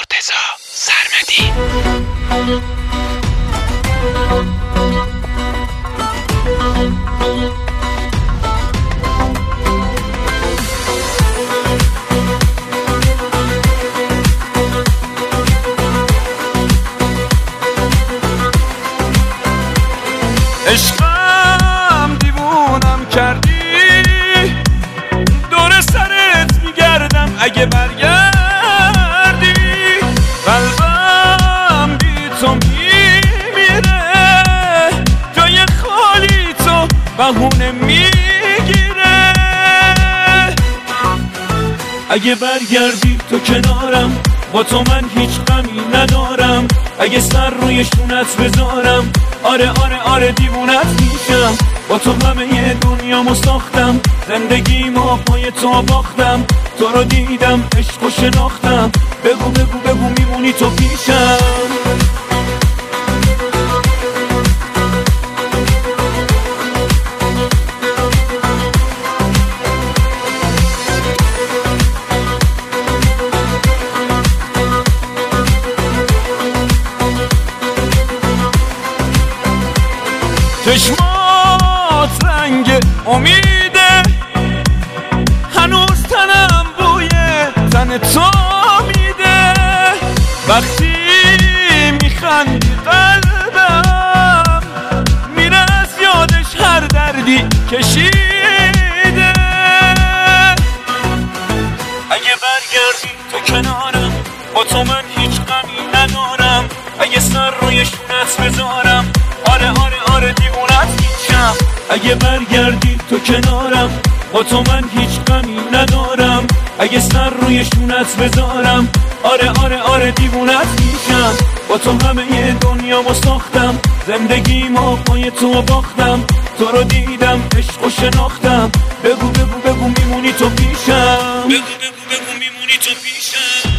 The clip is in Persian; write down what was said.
مرتضی سرمدی. عشقم دیوونم کردی، دور سرت میگردم اگه برگردی. قلبم بی تو میمیره، جای خالی تو بهونه میگیره. اگه برگردی تو کنارم، با تو من هیچ غمی ندارم. اگه سر روی شونت بذارم، آره آره آره دیوونت میشم. با تو همه دنیامو ساختم، زندگیمو پای تو باختم. تو رو دیدم عشق و شناختم، بگو بگو بگو میمونی تو پیشم. چشمات رنگ امیده، هنوز تنم بوی تن تو میده. وقتی میخندی قلبم میره از یادش هر دردی کشیده. اگه برگردی تو کنارم، با تو من هیچ غمی ندارم. اگه سر روی شونت بذارم، آره آره آره دیوونت میشم. اگه برگردی تو کنارم، با تو من هیچ غمی ندارم. اگه سر روی شونت بذارم، آره آره آره دیوونت میشم. با تو همه دنیامو ساختم، زندگیمو پای تو باختم. تو رو دیدم عشق و شناختم، بگو بگو بگو میمونی تو پیشم. بگو بگو بگو میمونی تو پیشم.